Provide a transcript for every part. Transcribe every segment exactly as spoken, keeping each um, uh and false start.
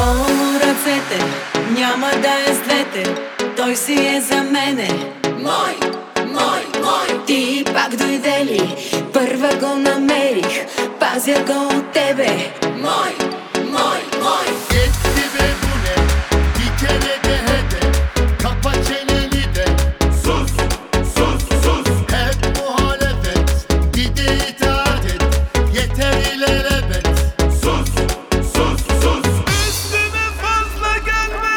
Долу ръцете, няма да е с двете, той си е за мене. Мой, мой, мой. Ти пак дойде ли, първа го намерих, пазя го от тебе. Мой, мой, мой. Yetti ve bu ne? Bir kere de hedef. Kapa çeneni de. Sus, sus, sus. Hep muhalefet. Gide itaat et. Yeter ilelebet. Sus, sus, sus. Üstüme fazla gelme.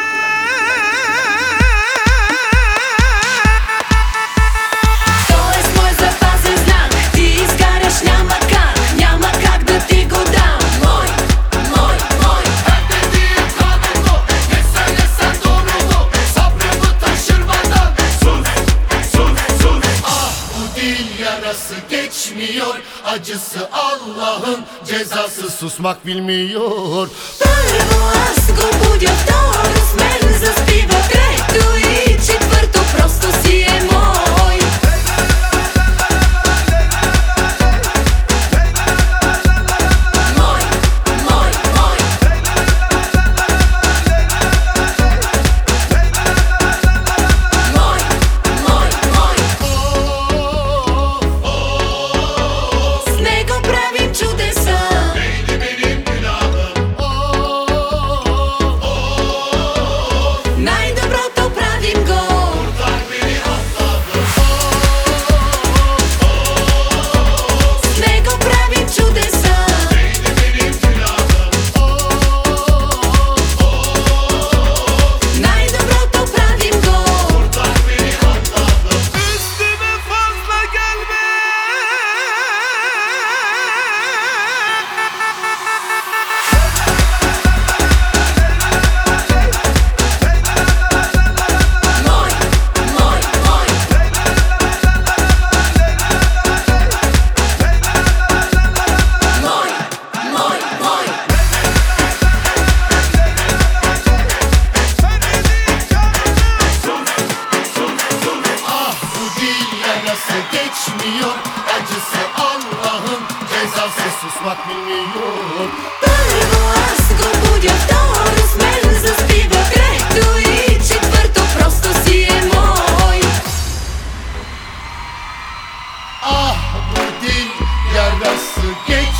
Той е с мой запазен знак, ти изгаряш, няма как, няма как да ти го дам. Мой, мой, мой. Her dediğin kanunlu. Ne söylesen doğru mu? Sabrımı taşırmadan. Sus, sus, sus. Ah, bu dil yarası geçmiyor. Acısı Allah'ın cezası, susmak bilmiyor. Първо аз го будя, второ с мен заспива, трето и четвърто просто си е мой. Мой, мой, мой. Мой, мой, мой. С него правим чудеса. Neydi benim günahım? Най-доброто правим го. Kurtar beni Allah'ım. С него правим чудеса. Neydi benim günahım? Най-доброто правим го. Kurtar beni Allah'ım. Üstüme fazla gelme. Мой, мой, мой. Мой, мой, мой. Ah, bu dil yarası geçmiyor. Acısı Allah'ın cezası, susmak bilmiyor. Първо аз го будя, второ с мен заспива, трето и четвърто просто си е мой. Ah, bu dil yarası geçmiyor.